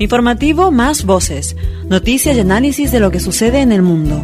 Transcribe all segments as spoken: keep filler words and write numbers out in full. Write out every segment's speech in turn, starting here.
Informativo Más Voces. Noticias y análisis de lo que sucede en el mundo.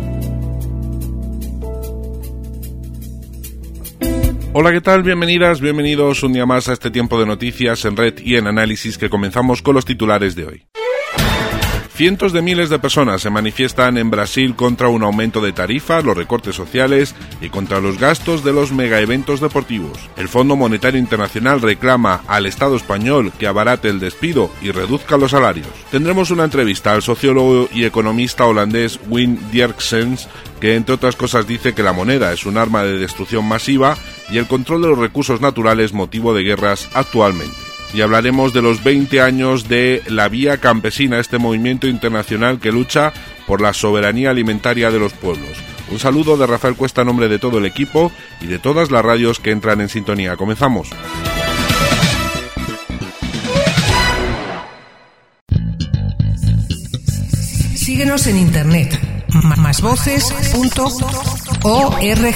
Hola, ¿qué tal? Bienvenidas, bienvenidos un día más a este tiempo de noticias en red y en análisis que comenzamos con los titulares de hoy. Cientos de miles de personas se manifiestan en Brasil contra un aumento de tarifas, los recortes sociales y contra los gastos de los megaeventos deportivos. El Fondo Monetario Internacional reclama al Estado español que abarate el despido y reduzca los salarios. Tendremos una entrevista al sociólogo y economista holandés Wim Derksens, que entre otras cosas dice que la moneda es un arma de destrucción masiva y el control de los recursos naturales motivo de guerras actualmente. Y hablaremos de los veinte años de la Vía Campesina, este movimiento internacional que lucha por la soberanía alimentaria de los pueblos. Un saludo de Rafael Cuesta en nombre de todo el equipo y de todas las radios que entran en sintonía. Comenzamos. Síguenos en internet, más voces punto org.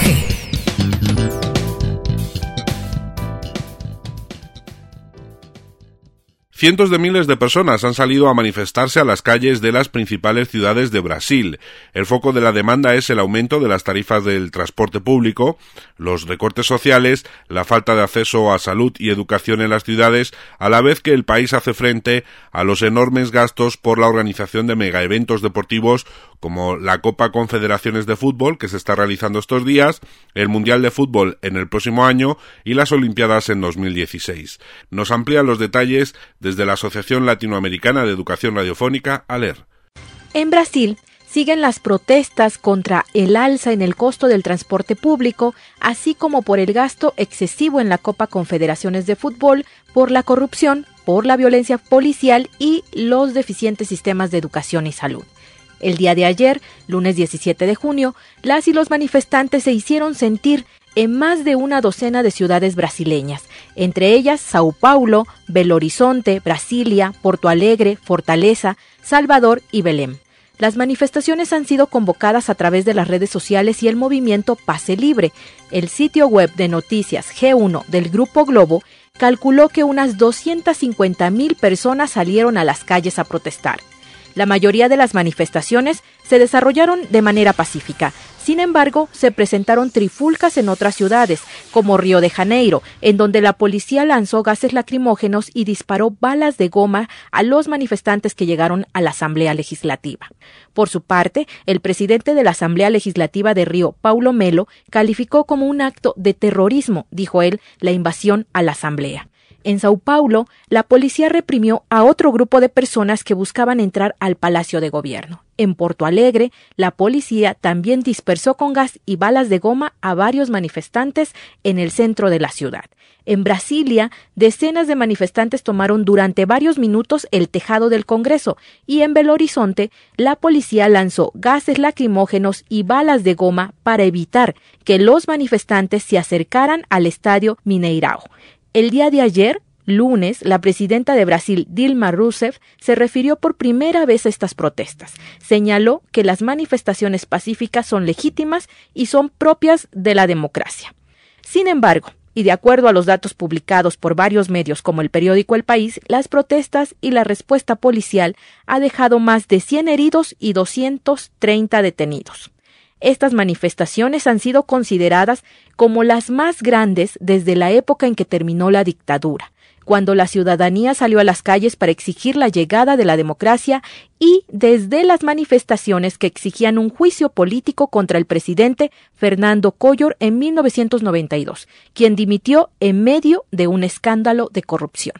Cientos de miles de personas han salido a manifestarse a las calles de las principales ciudades de Brasil. El foco de la demanda es el aumento de las tarifas del transporte público, los recortes sociales, la falta de acceso a salud y educación en las ciudades, a la vez que el país hace frente a los enormes gastos por la organización de megaeventos deportivos como la Copa Confederaciones de Fútbol, que se está realizando estos días, el Mundial de Fútbol en el próximo año y las Olimpiadas en dos mil dieciséis. Nos amplían los detalles de desde la Asociación Latinoamericana de Educación Radiofónica, ALER. En Brasil siguen las protestas contra el alza en el costo del transporte público, así como por el gasto excesivo en la Copa Confederaciones de Fútbol, por la corrupción, por la violencia policial y los deficientes sistemas de educación y salud. El día de ayer, lunes diecisiete de junio, las y los manifestantes se hicieron sentir en más de una docena de ciudades brasileñas, entre ellas Sao Paulo, Belo Horizonte, Brasilia, Porto Alegre, Fortaleza, Salvador y Belém. Las manifestaciones han sido convocadas a través de las redes sociales y el movimiento Pase Libre. El sitio web de noticias G uno del Grupo Globo calculó que unas doscientas cincuenta mil personas salieron a las calles a protestar. La mayoría de las manifestaciones se desarrollaron de manera pacífica. Sin embargo, se presentaron trifulcas en otras ciudades, como Río de Janeiro, en donde la policía lanzó gases lacrimógenos y disparó balas de goma a los manifestantes que llegaron a la Asamblea Legislativa. Por su parte, el presidente de la Asamblea Legislativa de Río, Paulo Melo, calificó como un acto de terrorismo, dijo él, la invasión a la Asamblea. En Sao Paulo, la policía reprimió a otro grupo de personas que buscaban entrar al Palacio de Gobierno. En Porto Alegre, la policía también dispersó con gas y balas de goma a varios manifestantes en el centro de la ciudad. En Brasilia, decenas de manifestantes tomaron durante varios minutos el tejado del Congreso y en Belo Horizonte, la policía lanzó gases lacrimógenos y balas de goma para evitar que los manifestantes se acercaran al estadio Mineirão. El día de ayer, lunes, la presidenta de Brasil, Dilma Rousseff, se refirió por primera vez a estas protestas. Señaló que las manifestaciones pacíficas son legítimas y son propias de la democracia. Sin embargo, y de acuerdo a los datos publicados por varios medios como el periódico El País, las protestas y la respuesta policial ha dejado más de cien heridos y doscientos treinta detenidos. Estas manifestaciones han sido consideradas como las más grandes desde la época en que terminó la dictadura, cuando la ciudadanía salió a las calles para exigir la llegada de la democracia y desde las manifestaciones que exigían un juicio político contra el presidente Fernando Collor en mil novecientos noventa y dos, quien dimitió en medio de un escándalo de corrupción.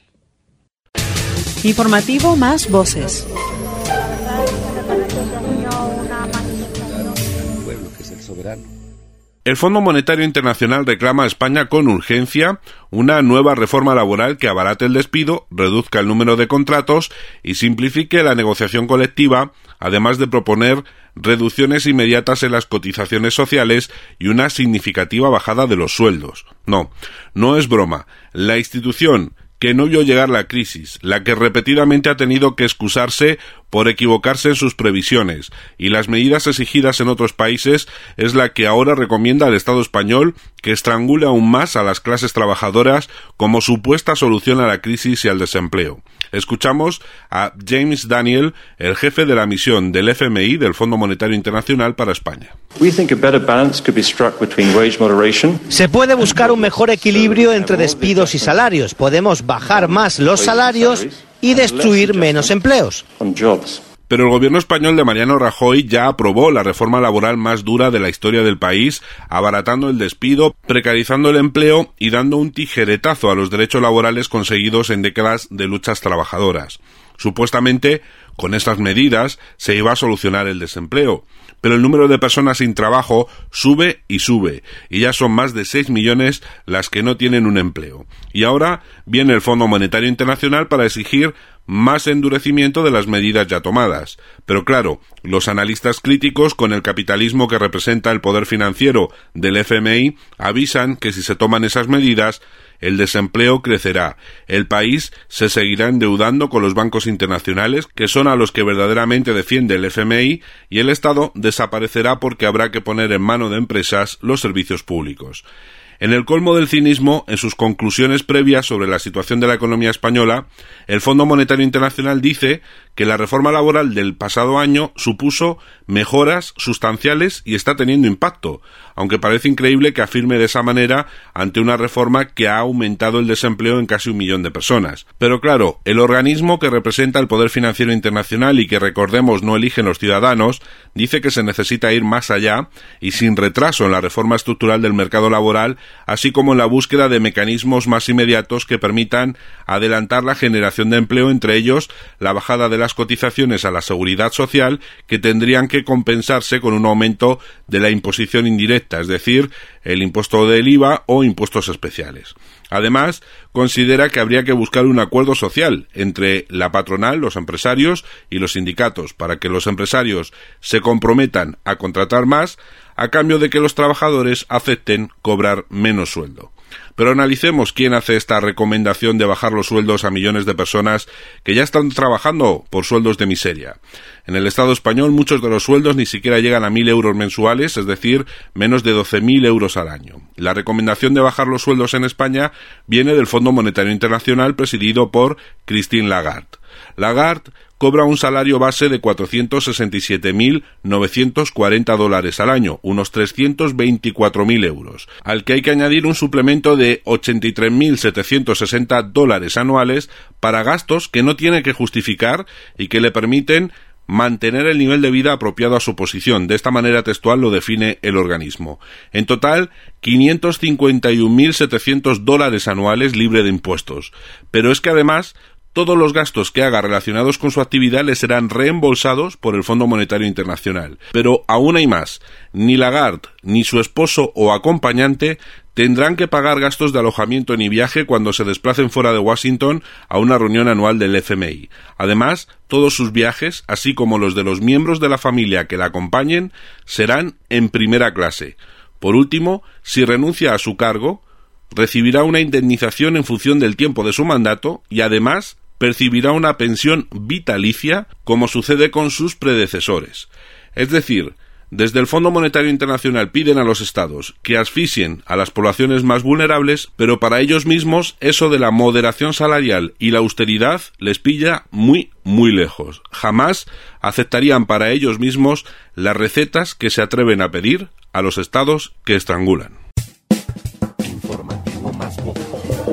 Informativo Más Voces. El Fondo Monetario Internacional reclama a España con urgencia una nueva reforma laboral que abarate el despido, reduzca el número de contratos y simplifique la negociación colectiva, además de proponer reducciones inmediatas en las cotizaciones sociales y una significativa bajada de los sueldos. No, no es broma. La institución que no vio llegar la crisis, la que repetidamente ha tenido que excusarse por equivocarse en sus previsiones, y las medidas exigidas en otros países es la que ahora recomienda al Estado español, que estrangule aún más a las clases trabajadoras como supuesta solución a la crisis y al desempleo. Escuchamos a James Daniel, el jefe de la misión del F M I, del Fondo Monetario Internacional para España. Se puede buscar un mejor equilibrio entre despidos y salarios. Podemos bajar más los salarios y destruir menos empleos. Pero el gobierno español de Mariano Rajoy ya aprobó la reforma laboral más dura de la historia del país, abaratando el despido, precarizando el empleo y dando un tijeretazo a los derechos laborales conseguidos en décadas de luchas trabajadoras. Supuestamente, con estas medidas se iba a solucionar el desempleo, pero el número de personas sin trabajo sube y sube, y ya son más de seis millones las que no tienen un empleo. Y ahora viene el Fondo Monetario Internacional para exigir más endurecimiento de las medidas ya tomadas. Pero claro, los analistas críticos con el capitalismo que representa el poder financiero del F M I avisan que si se toman esas medidas, el desempleo crecerá, el país se seguirá endeudando con los bancos internacionales, que son a los que verdaderamente defiende el F M I, y el Estado desaparecerá porque habrá que poner en mano de empresas los servicios públicos. En el colmo del cinismo, en sus conclusiones previas sobre la situación de la economía española, el Fondo Monetario Internacional dice que la reforma laboral del pasado año supuso mejoras sustanciales y está teniendo impacto, aunque parece increíble que afirme de esa manera ante una reforma que ha aumentado el desempleo en casi un millón de personas. Pero claro, el organismo que representa el poder financiero internacional y que, recordemos, no eligen los ciudadanos, dice que se necesita ir más allá y sin retraso en la reforma estructural del mercado laboral, así como en la búsqueda de mecanismos más inmediatos que permitan adelantar la generación de empleo, entre ellos la bajada de las cotizaciones a la seguridad social, que tendrían que compensarse con un aumento de la imposición indirecta, es decir, el impuesto del I V A o impuestos especiales. Además, considera que habría que buscar un acuerdo social entre la patronal, los empresarios y los sindicatos, para que los empresarios se comprometan a contratar más a cambio de que los trabajadores acepten cobrar menos sueldo. Pero analicemos quién hace esta recomendación de bajar los sueldos a millones de personas que ya están trabajando por sueldos de miseria. En el Estado español muchos de los sueldos ni siquiera llegan a mil euros mensuales, es decir, menos de doce mil euros al año. La recomendación de bajar los sueldos en España viene del Fondo Monetario Internacional, presidido por Christine Lagarde. Lagarde cobra un salario base de cuatrocientos sesenta y siete mil novecientos cuarenta dólares al año, unos trescientos veinticuatro mil euros, al que hay que añadir un suplemento de ochenta y tres mil setecientos sesenta dólares anuales para gastos que no tiene que justificar y que le permiten mantener el nivel de vida apropiado a su posición. De esta manera textual lo define el organismo. En total, quinientos cincuenta y un mil setecientos dólares anuales libre de impuestos. Pero es que además, todos los gastos que haga relacionados con su actividad le serán reembolsados por el Fondo Monetario Internacional. Pero aún hay más. Ni Lagarde, ni su esposo o acompañante tendrán que pagar gastos de alojamiento ni viaje cuando se desplacen fuera de Washington a una reunión anual del F M I. Además, todos sus viajes, así como los de los miembros de la familia que la acompañen, serán en primera clase. Por último, si renuncia a su cargo, recibirá una indemnización en función del tiempo de su mandato y además percibirá una pensión vitalicia, como sucede con sus predecesores. Es decir, desde el Fondo Monetario Internacional piden a los estados que asfixien a las poblaciones más vulnerables, pero para ellos mismos eso de la moderación salarial y la austeridad les pilla muy, muy lejos. Jamás aceptarían para ellos mismos las recetas que se atreven a pedir a los estados que estrangulan. Informativo Más Voces.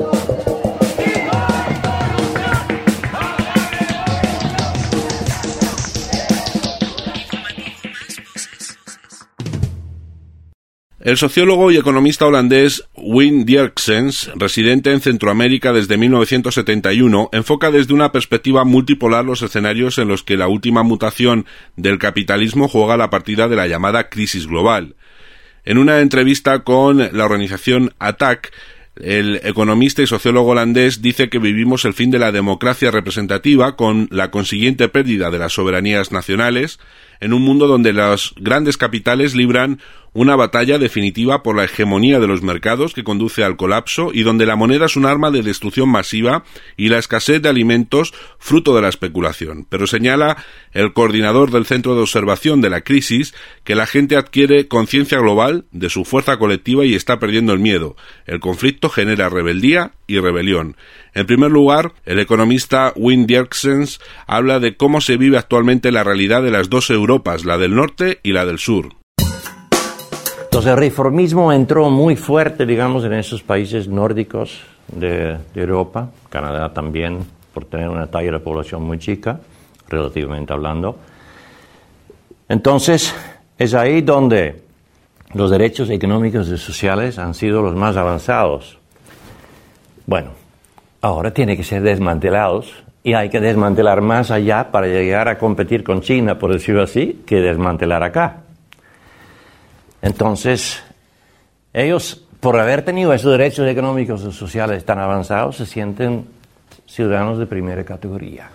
El sociólogo y economista holandés Wim Derksens, residente en Centroamérica desde mil novecientos setenta y uno, enfoca desde una perspectiva multipolar los escenarios en los que la última mutación del capitalismo juega la partida de la llamada crisis global. En una entrevista con la organización A T A C, el economista y sociólogo holandés dice que vivimos el fin de la democracia representativa con la consiguiente pérdida de las soberanías nacionales. en un mundo donde los grandes capitales libran una batalla definitiva por la hegemonía de los mercados que conduce al colapso y donde la moneda es un arma de destrucción masiva y la escasez de alimentos fruto de la especulación. Pero señala el coordinador del Centro de Observación de la Crisis que la gente adquiere conciencia global de su fuerza colectiva y está perdiendo el miedo. El conflicto genera rebeldía y rebelión. En primer lugar, el economista Wim Derksens habla de cómo se vive actualmente la realidad de las dos Europas, la del norte y la del sur. Entonces el reformismo entró muy fuerte, digamos, en esos países nórdicos de, de Europa, Canadá también, por tener una talla de población muy chica, relativamente hablando. Entonces, es ahí donde los derechos económicos y sociales han sido los más avanzados. Bueno, ahora tienen que ser desmantelados y hay que desmantelar más allá para llegar a competir con China, por decirlo así, que desmantelar acá. Entonces, ellos, por haber tenido esos derechos económicos y sociales tan avanzados, se sienten ciudadanos de primera categoría.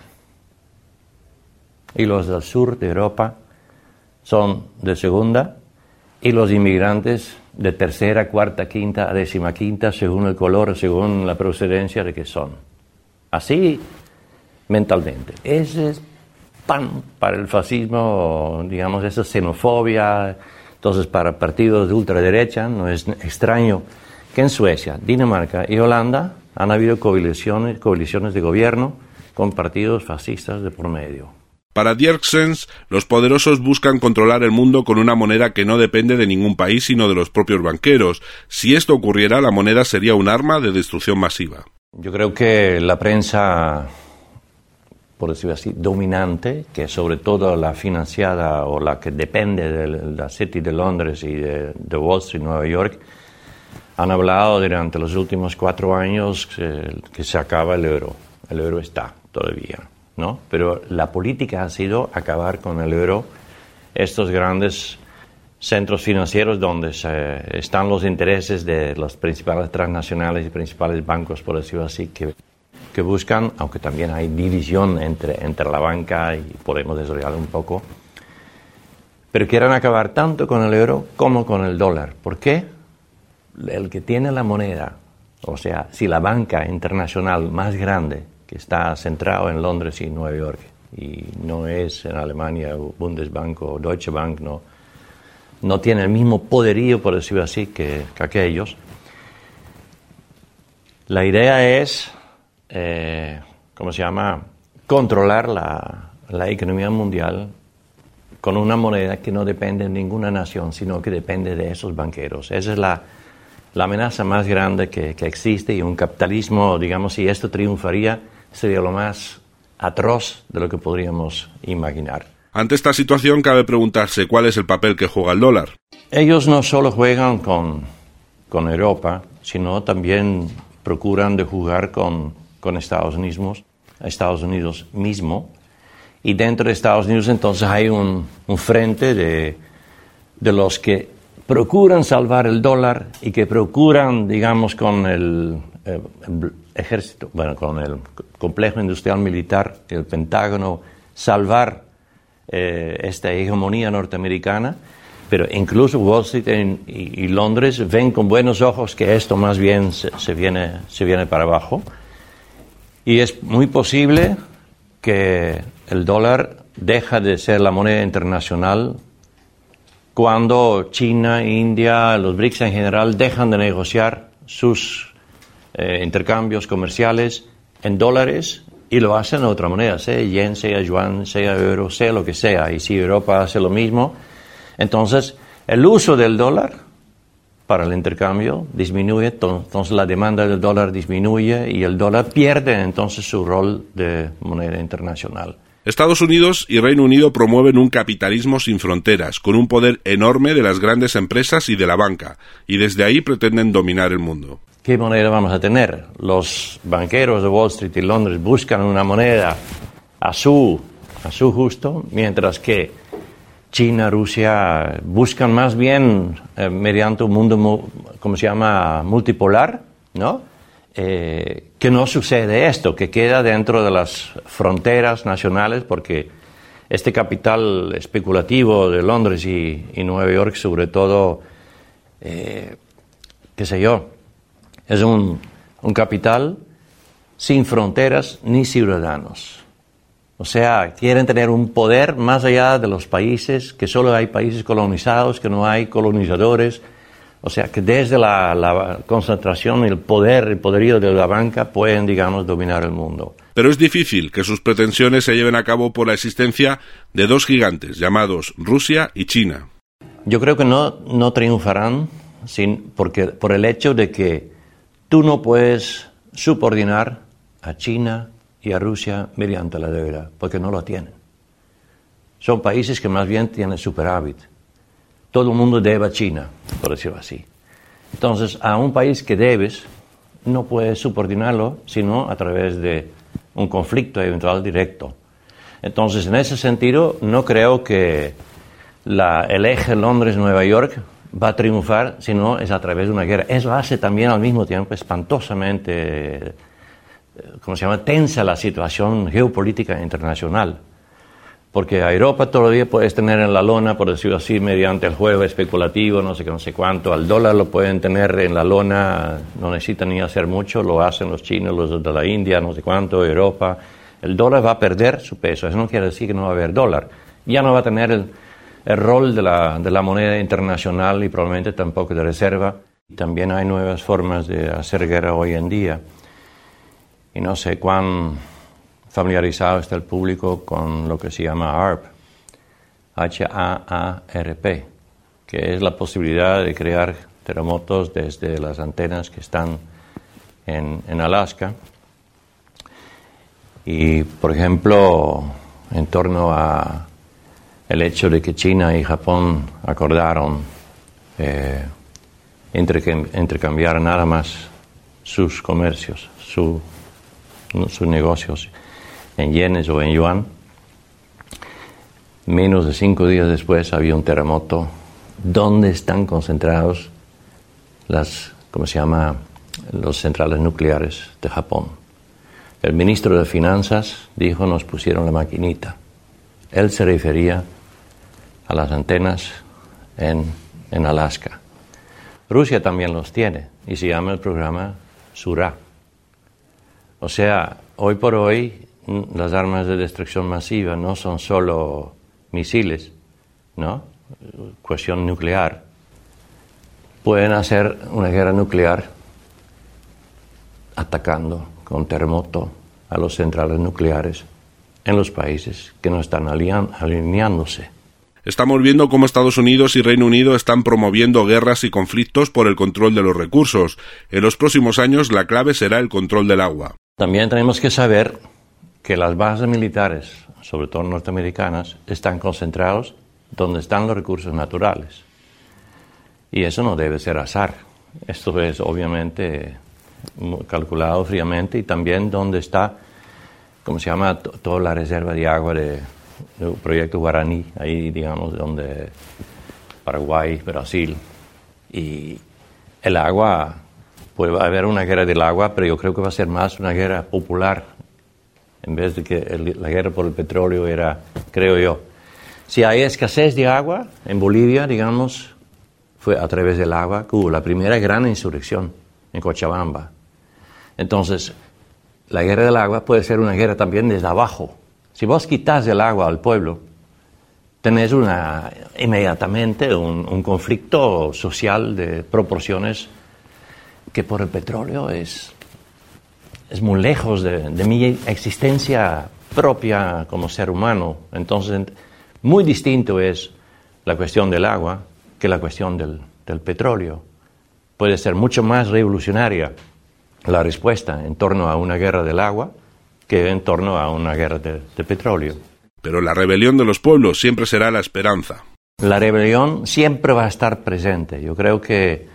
Y los del sur de Europa son de segunda, y los inmigrantes de tercera, cuarta, quinta, décima quinta, según el color, según la procedencia de que son. Así, mentalmente. Ese es pan para el fascismo, digamos, esa xenofobia. Entonces, para partidos de ultraderecha, no es extraño que en Suecia, Dinamarca y Holanda han habido coaliciones, coaliciones de gobierno con partidos fascistas de por medio. Para Derksens, los poderosos buscan controlar el mundo con una moneda que no depende de ningún país, sino de los propios banqueros. Si esto ocurriera, la moneda sería un arma de destrucción masiva. Yo creo que la prensa, por decirlo así, dominante, que sobre todo la financiada o la que depende de la City de Londres y de, de Wall Street, Nueva York, han hablado durante los últimos cuatro años que, que se acaba el euro. El euro está todavía, ¿no? Pero la política ha sido acabar con el euro. Estos grandes centros financieros donde se, están los intereses de los principales transnacionales y principales bancos, por decirlo así, que que buscan, aunque también hay división entre, entre la banca y podemos desarrollar un poco, pero quieren acabar tanto con el euro como con el dólar. ¿Por qué? El que tiene la moneda, o sea, si la banca internacional más grande, que está centrado en Londres y Nueva York, y no es en Alemania o Bundesbank o Deutsche Bank, no, no tiene el mismo poderío, por decirlo así, que, que aquellos. La idea es Eh, ¿cómo se llama? Controlar la, la economía mundial con una moneda que no depende de ninguna nación, sino que depende de esos banqueros. Esa es la, la amenaza más grande que, que existe, y un capitalismo, digamos, si esto triunfaría, sería lo más atroz de lo que podríamos imaginar. Ante esta situación cabe preguntarse cuál es el papel que juega el dólar. Ellos no solo juegan con, con Europa, sino también procuran de jugar con con Estados Unidos, Estados Unidos mismo, y dentro de Estados Unidos entonces hay un, un frente de, de los que procuran salvar el dólar y que procuran, digamos, con el, el, el ejército, bueno, con el complejo industrial militar, el Pentágono, salvar eh, esta hegemonía norteamericana, pero incluso Wall Street y, y Londres ven con buenos ojos que esto más bien se, se, viene, se viene para abajo. Y es muy posible que el dólar deja de ser la moneda internacional cuando China, India, los BRICS en general dejan de negociar sus eh, intercambios comerciales en dólares y lo hacen en otra moneda, sea yen, sea yuan, sea euro, sea lo que sea. Y si Europa hace lo mismo, entonces el uso del dólar para el intercambio disminuye, entonces la demanda del dólar disminuye y el dólar pierde entonces su rol de moneda internacional. Estados Unidos y Reino Unido promueven un capitalismo sin fronteras, con un poder enorme de las grandes empresas y de la banca, y desde ahí pretenden dominar el mundo. ¿Qué moneda vamos a tener? Los banqueros de Wall Street y Londres buscan una moneda a su, a su gusto, mientras que China, Rusia buscan más bien eh, mediante un mundo, ¿cómo se llama?, multipolar, ¿no? Eh, que no sucede esto, que queda dentro de las fronteras nacionales, porque este capital especulativo de Londres y, y Nueva York, sobre todo, eh, qué sé yo, es un, un capital sin fronteras ni ciudadanos. O sea, quieren tener un poder más allá de los países, que solo hay países colonizados, que no hay colonizadores. O sea, que desde la, la concentración, el poder, el poderío de la banca pueden, digamos, dominar el mundo. Pero es difícil que sus pretensiones se lleven a cabo por la existencia de dos gigantes llamados Rusia y China. Yo creo que no, no triunfarán sin, porque, por el hecho de que tú no puedes subordinar a China y a Rusia mediante la deuda, porque no lo tienen. Son países que más bien tienen superávit. Todo el mundo debe a China, por decirlo así. Entonces, a un país que debes, no puedes subordinarlo, sino a través de un conflicto eventual directo. Entonces, en ese sentido, no creo que la, el eje Londres-Nueva York va a triunfar, sino es a través de una guerra. Eso hace también al mismo tiempo espantosamente, ¿cómo se llama?, tensa la situación geopolítica internacional. Porque a Europa todavía puedes tener en la lona, por decirlo así, mediante el juego especulativo, no sé qué, no sé cuánto. Al dólar lo pueden tener en la lona, no necesitan ni hacer mucho, lo hacen los chinos, los de la India, no sé cuánto, Europa. El dólar va a perder su peso, eso no quiere decir que no va a haber dólar. Ya no va a tener el, el rol de la, de la moneda internacional y probablemente tampoco de reserva. También hay nuevas formas de hacer guerra hoy en día. Y no sé cuán familiarizado está el público con lo que se llama A R P, H A A R P, que es la posibilidad de crear terremotos desde las antenas que están en, en Alaska. Y, por ejemplo, en torno a el hecho de que China y Japón acordaron eh, intercambiar nada más sus comercios, su sus negocios en yenes o en yuan. Menos de cinco días después había un terremoto donde están concentrados las, ¿cómo se llama?, los centrales nucleares de Japón. El ministro de Finanzas dijo, nos pusieron la maquinita. Él se refería a las antenas en, en Alaska. Rusia también los tiene y se llama el programa Sura. O sea, hoy por hoy las armas de destrucción masiva no son solo misiles, ¿no?, cuestión nuclear. Pueden hacer una guerra nuclear atacando con terremoto a los centrales nucleares en los países que no están alineándose. Estamos viendo cómo Estados Unidos y Reino Unido están promoviendo guerras y conflictos por el control de los recursos. En los próximos años la clave será el control del agua. También tenemos que saber que las bases militares, sobre todo norteamericanas, están concentrados donde están los recursos naturales. Y eso no debe ser azar. Esto es obviamente calculado fríamente y también donde está, ¿cómo se llama?, toda la reserva de agua de, del proyecto Guaraní, ahí digamos donde Paraguay, Brasil. Y el agua, puede haber una guerra del agua, pero yo creo que va a ser más una guerra popular, en vez de que el, la guerra por el petróleo era, creo yo. Si hay escasez de agua en Bolivia, digamos, fue a través del agua que hubo la primera gran insurrección en Cochabamba. Entonces, la guerra del agua puede ser una guerra también desde abajo. Si vos quitas el agua al pueblo, tenés una, inmediatamente un, un conflicto social de proporciones que por el petróleo es, es muy lejos de, de mi existencia propia como ser humano. Entonces, muy distinto es la cuestión del agua que la cuestión del, del petróleo. Puede ser mucho más revolucionaria la respuesta en torno a una guerra del agua que en torno a una guerra de, de petróleo. Pero la rebelión de los pueblos siempre será la esperanza. La rebelión siempre va a estar presente. Yo creo que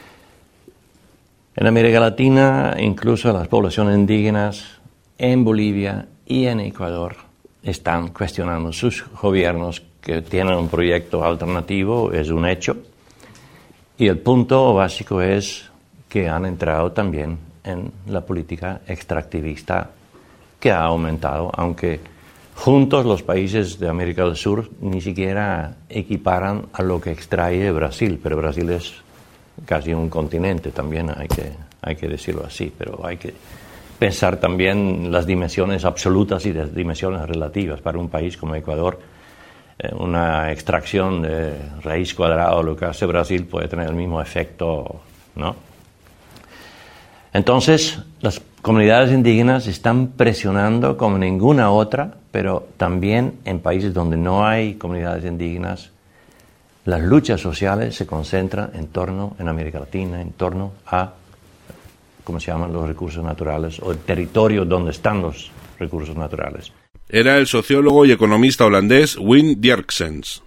en América Latina, incluso las poblaciones indígenas en Bolivia y en Ecuador están cuestionando sus gobiernos que tienen un proyecto alternativo, es un hecho. Y el punto básico es que han entrado también en la política extractivista que ha aumentado, aunque juntos los países de América del Sur ni siquiera equiparan a lo que extrae Brasil, pero Brasil es casi un continente también, hay que, hay que decirlo así, pero hay que pensar también las dimensiones absolutas y las dimensiones relativas. Para un país como Ecuador, eh, una extracción de raíz cuadrada, lo que hace Brasil, puede tener el mismo efecto, ¿no? Entonces, las comunidades indígenas están presionando como ninguna otra, pero también en países donde no hay comunidades indígenas, las luchas sociales se concentran en torno, en América Latina, en torno a, ¿cómo se llaman?, los recursos naturales, o el territorio donde están los recursos naturales. Era el sociólogo y economista holandés Wim Derksens.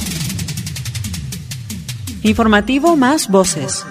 Informativo Más Voces.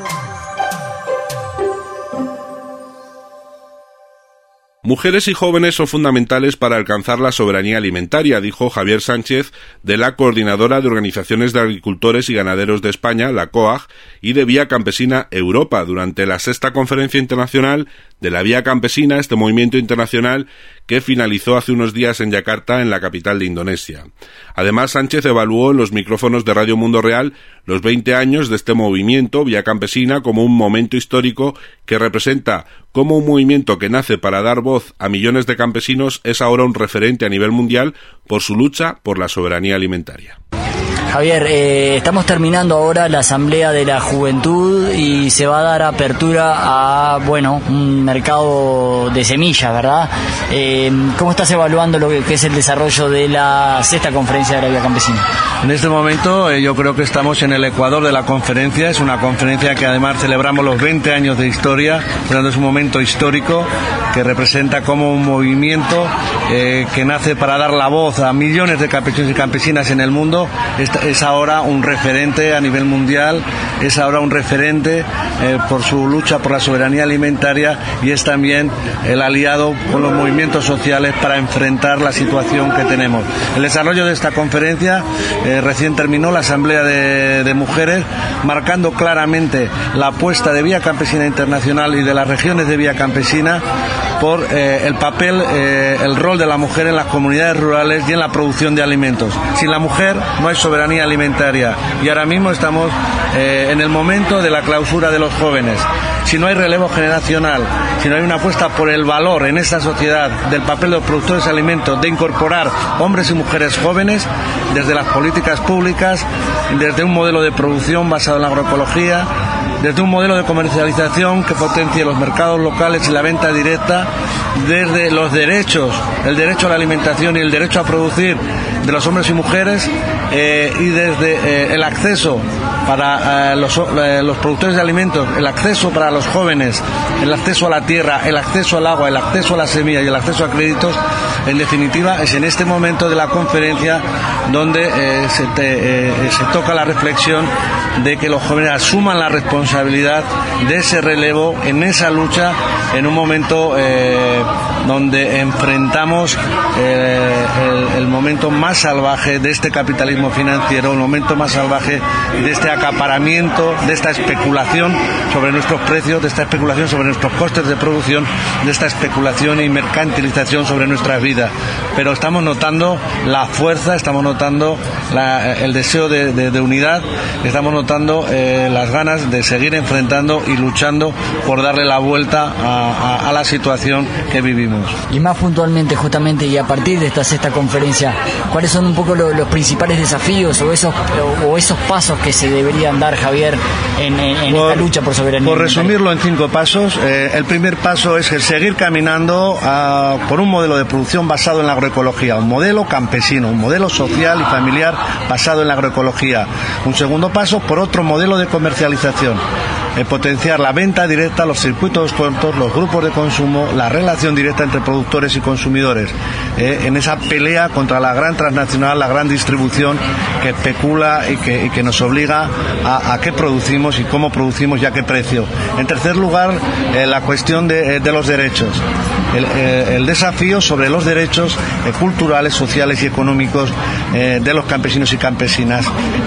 Mujeres y jóvenes son fundamentales para alcanzar la soberanía alimentaria, dijo Javier Sánchez, de la Coordinadora de Organizaciones de Agricultores y Ganaderos de España, la COAG, y de Vía Campesina Europa, durante la sexta Conferencia Internacional de la Vía Campesina, este movimiento internacional que finalizó hace unos días en Yakarta, en la capital de Indonesia. Además, Sánchez evaluó en los micrófonos de Radio Mundo Real los veinte años de este movimiento, Vía Campesina, como un momento histórico que representa cómo un movimiento que nace para dar voz a millones de campesinos es ahora un referente a nivel mundial por su lucha por la soberanía alimentaria. Javier, eh, estamos terminando ahora la Asamblea de la Juventud y se va a dar apertura a, bueno, un mercado de semillas, ¿verdad? Eh, ¿Cómo estás evaluando lo que es el desarrollo de la sexta conferencia de la Vía Campesina? En este momento eh, yo creo que estamos en el ecuador de la conferencia. Es una conferencia que además celebramos los veinte años de historia, por lo tanto es un momento histórico que representa como un movimiento eh, que nace para dar la voz a millones de campesinos y campesinas en el mundo. Esta, es ahora un referente a nivel mundial, es ahora un referente eh, por su lucha por la soberanía alimentaria y es también el aliado con los movimientos sociales para enfrentar la situación que tenemos. El desarrollo de esta conferencia eh, recién terminó la Asamblea de, de Mujeres, marcando claramente la apuesta de Vía Campesina Internacional y de las regiones de Vía Campesina por eh, el papel, eh, el rol de la mujer en las comunidades rurales y en la producción de alimentos. Sin la mujer no hay soberanía alimentaria y ahora mismo estamos eh, en el momento de la clausura de los jóvenes. Si no hay relevo generacional, si no hay una apuesta por el valor en esta sociedad del papel de los productores de alimentos, de incorporar hombres y mujeres jóvenes desde las políticas públicas, desde un modelo de producción basado en la agroecología, desde un modelo de comercialización que potencie los mercados locales y la venta directa, desde los derechos, el derecho a la alimentación y el derecho a producir de los hombres y mujeres, eh, y desde eh, el acceso para eh, los, eh, los productores de alimentos, el acceso para los jóvenes, el acceso a la tierra, el acceso al agua, el acceso a la semilla y el acceso a créditos. En definitiva, es en este momento de la conferencia donde eh, se, te, eh, se toca la reflexión de que los jóvenes asuman la responsabilidad de ese relevo en esa lucha, en un momento eh, donde enfrentamos eh, el, el momento más salvaje de este capitalismo financiero, el momento más salvaje de este acaparamiento, de esta especulación sobre nuestros precios, de esta especulación sobre nuestros costes de producción, de esta especulación y mercantilización sobre nuestras vidas. Pero estamos notando la fuerza, estamos notando la, el deseo de, de, de unidad, estamos notando eh, las ganas de seguir enfrentando y luchando por darle la vuelta a, a, a la situación que vivimos. Y más puntualmente, justamente, y a partir de esta sexta conferencia, ¿cuáles son un poco lo, los principales desafíos o esos, o, o esos pasos que se deberían dar, Javier, en, en, en por, esta lucha por soberanía? Por resumirlo en cinco pasos, eh, el primer paso es el seguir caminando a, por un modelo de producción basado en la agroecología, un modelo campesino, un modelo social y familiar basado en la agroecología. Un segundo paso por otro modelo de comercialización, eh, potenciar la venta directa, los circuitos cortos, los grupos de consumo, la relación directa entre productores y consumidores, eh, en esa pelea contra la gran transnacional, la gran distribución que especula y que, y que nos obliga a, a qué producimos y cómo producimos y a qué precio. En tercer lugar, eh, la cuestión de, de los derechos. El, eh, el desafío sobre los derechos eh, culturales, sociales y económicos eh, de los campesinos y campesinas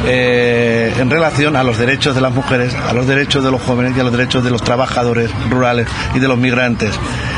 eh, en relación a los derechos de las mujeres, a los derechos de los jóvenes y a los derechos de los trabajadores rurales y de los migrantes.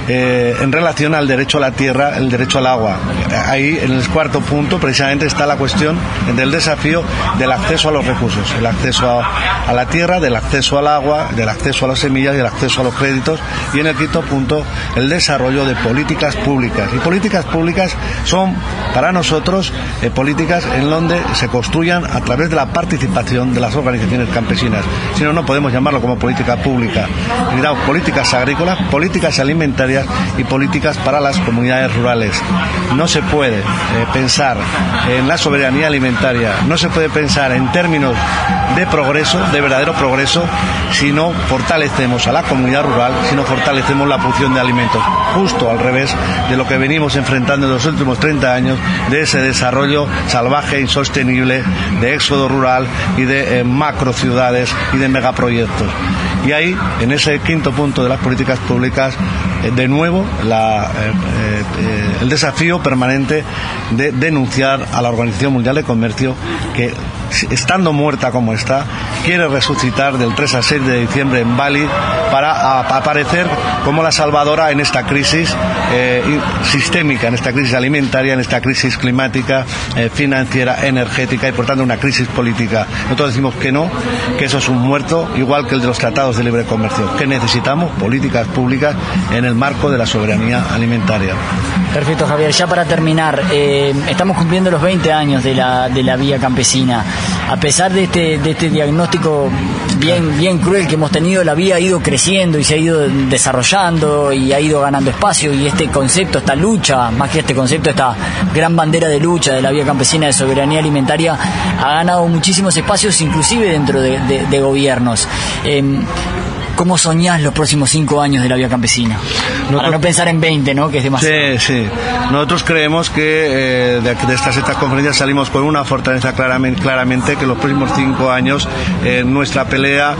eh, en relación al derecho a la tierra, el derecho al agua. Ahí, en el cuarto punto, precisamente está la cuestión del desafío del acceso a los recursos, el acceso a, a la tierra, del acceso al agua, del acceso a las semillas y el acceso a los créditos. Y en el quinto punto, el desarrollo de políticas públicas. Y políticas públicas son, para nosotros, eh, políticas en donde se construyan a través de la participación de las organizaciones campesinas. Si no, no podemos llamarlo como política pública. Necesitamos políticas agrícolas, políticas alimentarias y políticas para las comunidades rurales. No se puede eh, pensar en la soberanía alimentaria, no se puede pensar en términos de progreso, de verdadero progreso, si no fortalecemos a la comunidad rural, si no fortalecemos la producción de alimentos. Justo al revés de lo que venimos enfrentando en los últimos treinta años, de ese desarrollo salvaje, insostenible, de éxodo rural y de eh, macro ciudades y de megaproyectos. Y ahí, en ese quinto punto de las políticas públicas, eh, de nuevo, la, eh, eh, el desafío permanente de denunciar a la Organización Mundial de Comercio que, estando muerta como está, quiere resucitar del tres al seis de diciembre en Bali para a, aparecer como la salvadora en esta crisis eh, sistémica, en esta crisis alimentaria, en esta crisis climática, eh, financiera, energética y por tanto una crisis política. Nosotros decimos que no, que eso es un muerto, igual que el de los tratados de libre comercio, que necesitamos políticas públicas en el marco de la soberanía alimentaria. Perfecto, Javier. Ya para terminar, eh, estamos cumpliendo los veinte años de la, de la vía campesina. A pesar de este, de este diagnóstico bien, bien cruel que hemos tenido, la vía ha ido creciendo y se ha ido desarrollando y ha ido ganando espacio, y este concepto, esta lucha, más que este concepto, esta gran bandera de lucha de la vía campesina de soberanía alimentaria ha ganado muchísimos espacios, inclusive dentro de, de, de gobiernos. Eh, ¿Cómo soñás los próximos cinco años de la vía campesina? Nosotros, para no pensar en veinte, ¿no? Que es demasiado. Sí, sí. Nosotros creemos que eh, de, de estas estas conferencias salimos con una fortaleza claramente, claramente que los próximos cinco años eh, nuestra pelea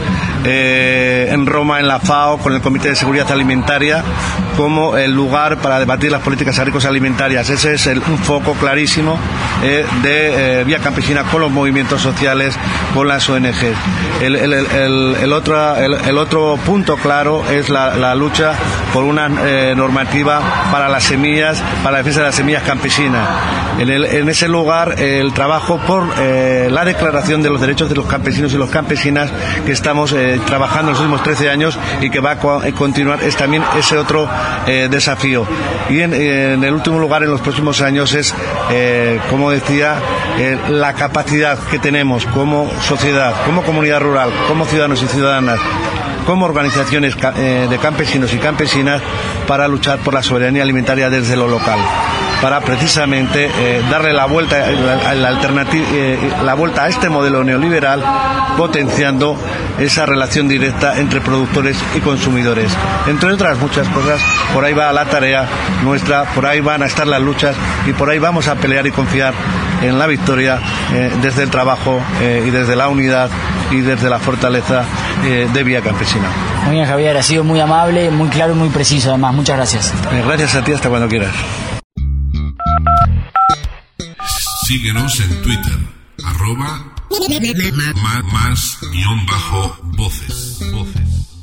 eh, en Roma, en la FAO, con el Comité de Seguridad Alimentaria, como el lugar para debatir las políticas agrícolas alimentarias. Ese es el, un foco clarísimo eh, de eh, vía campesina con los movimientos sociales, con las O N G. El, el, el, el, otro, el, el otro punto claro es la, la lucha por una eh, normativa para las semillas, para la defensa de las semillas campesinas. En, el, en ese lugar, eh, el trabajo por eh, la declaración de los derechos de los campesinos y las campesinas que estamos eh, trabajando en los últimos trece años y que va a co- continuar, es también ese otro eh, desafío. Y en, en el último lugar, en los próximos años, es, eh, como decía, eh, la capacidad que tenemos como sociedad, como comunidad rural, como ciudadanos y ciudadanas, como organizaciones eh, de campesinos y campesinas, para luchar por la soberanía alimentaria desde lo local, para precisamente eh, darle la vuelta, la, la, alternativa, eh, la vuelta a este modelo neoliberal, potenciando esa relación directa entre productores y consumidores. Entre otras muchas cosas, por ahí va la tarea nuestra, por ahí van a estar las luchas y por ahí vamos a pelear y confiar en la victoria eh, desde el trabajo eh, y desde la unidad y desde la fortaleza eh, de Vía Campesina. Muy bien, Javier, ha sido muy amable, muy claro y muy preciso además. Muchas gracias. Eh, gracias a ti, hasta cuando quieras. Síguenos en Twitter, arroba más, más guión bajo voces. voces.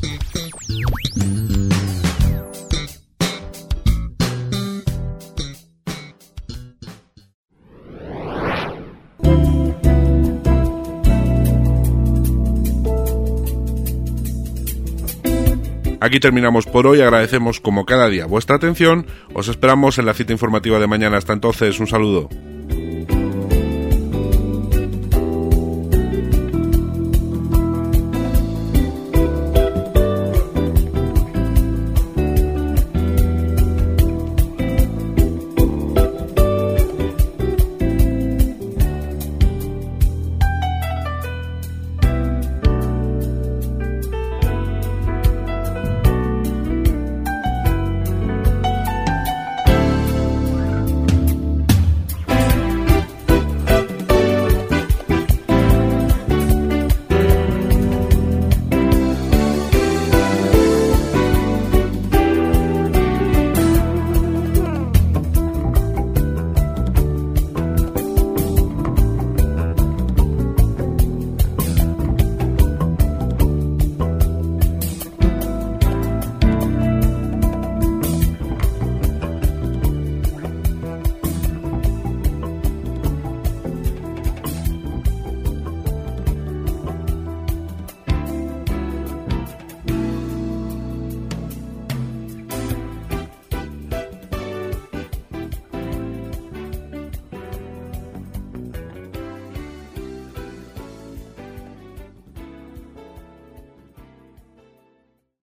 Aquí terminamos por hoy, agradecemos como cada día vuestra atención, os esperamos en la cita informativa de mañana. Hasta entonces, un saludo.